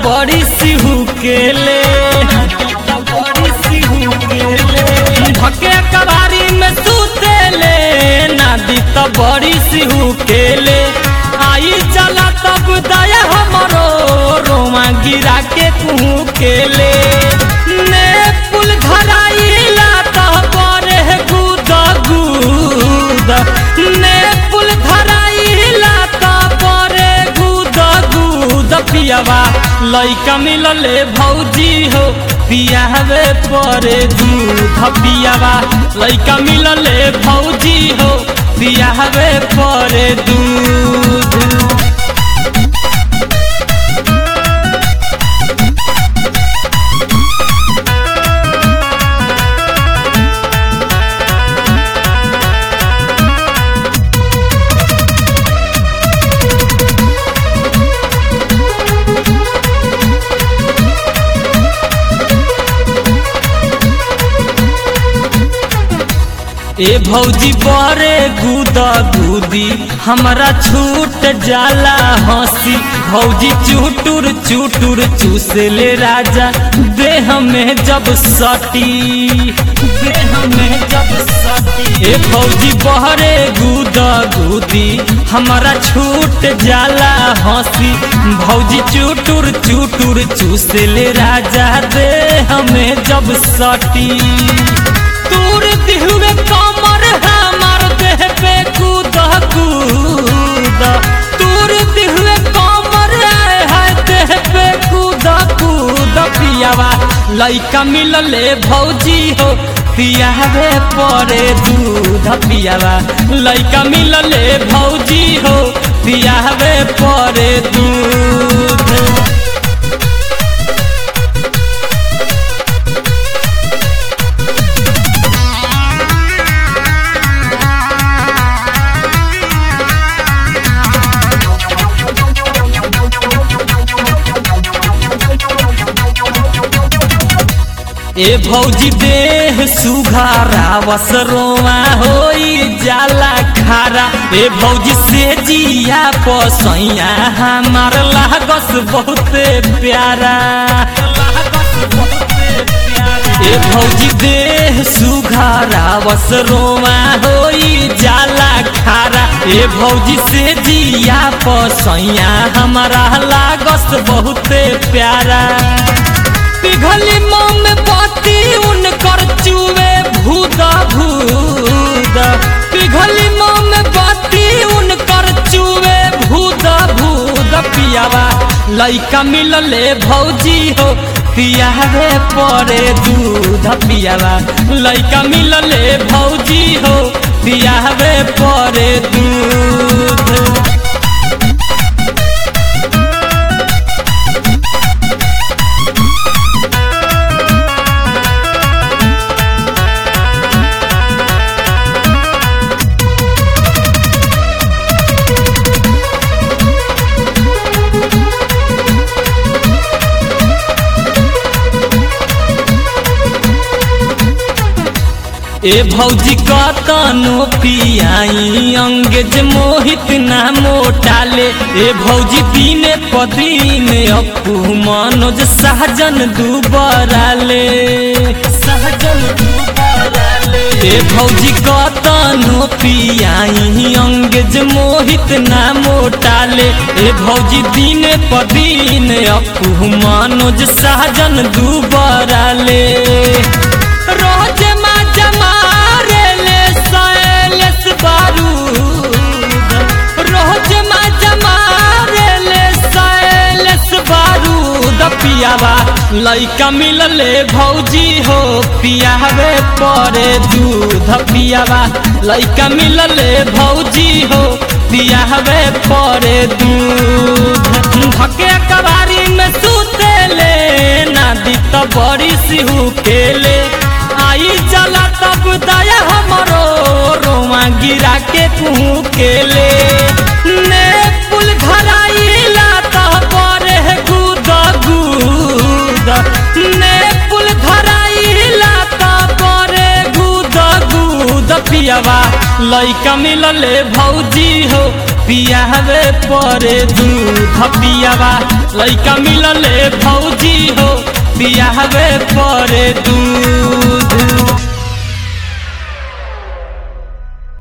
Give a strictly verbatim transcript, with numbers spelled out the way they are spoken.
बड़ी सिहू के ले बड़ी सिहू के ले धके कबारी में सूते ले नादी तो बड़ी सिहू के ले आई चला तब दया हमरो रोमा गिरा के कुहू के ले ने पुल धराइला तो परे गुद गुद ने पुल धराइला तो परे गुद गुद पियावा लइका मिलले भौजी हो पियावे परे दूध पियावा लइका मिलले भौजी हो पियावे परे दूध। ए भौजी बरे गुदा गुदी हमारा छूट जाला हंसी भौजी चुटुर चुटुर चूसले राजा देह में जब सटी देह में जब सटी ए भौजी बरे गुदा गुदी हमारा छूट जाला हंसी भौजी चुटुर चुटुर चूसले राजा देह में जब सटी तूर दिहुए कमर हमार देह पे कूद कूद तूर दिहुए कमर है देह पे कूद कूद पियावा लइका मिलले भौजी हो पियावे परे दूध पियावा लइका मिलले भौजी हो पियावे परे दूध। ए भौजी देह सुघारा वसरोआ होई जाला खारा ए भौजी से जिया पसैया हमार लागस बहुते प्यारा ए भौजी देह सुघारा वसरोआ होई जाला खारा ए भौजी से जिया पसैया हमारा लागस बहुते प्यारा पिघली मोम पति उनकर चुवे भूदा भूदा पिघली मोम पति उनकर चुवे भूदा भूदा पियावा लइका मिलले भौजी हो पियावे परे दूध पियावा लइका मिलले भौजी हो पियावे परे दूध। ए भौजी कतनो पियाई अंगेज मोहित ना मोटाले ए भौजी दीने पदीन अपू मनोज सहजन दुबराले सहजन दुबराले ए भौजी कतनो पियाई अंगेज मोहित ना मोटाले ए भौजी दीने पदीन अपू मनोज सहजन दुबराले रोज पियावा लइका मिलले भौजी हो पियावे परे दूध पियावा लइका मिलले भौजी हो पियावे परे दूध धके कबारी में सूते ले नादी तो बड़ी सिहू के ले आई जला तब दया हमरो रोमा गिरा के कुहू के ले ने पुल धराइला तो परे गुद गुद ने पुल धराइला तो परे गुद गुद पियावा लइका मिलले भौजी हो पियावे परे दूध पियावा लइका मिलले भौजी हो पियावे परे दूध।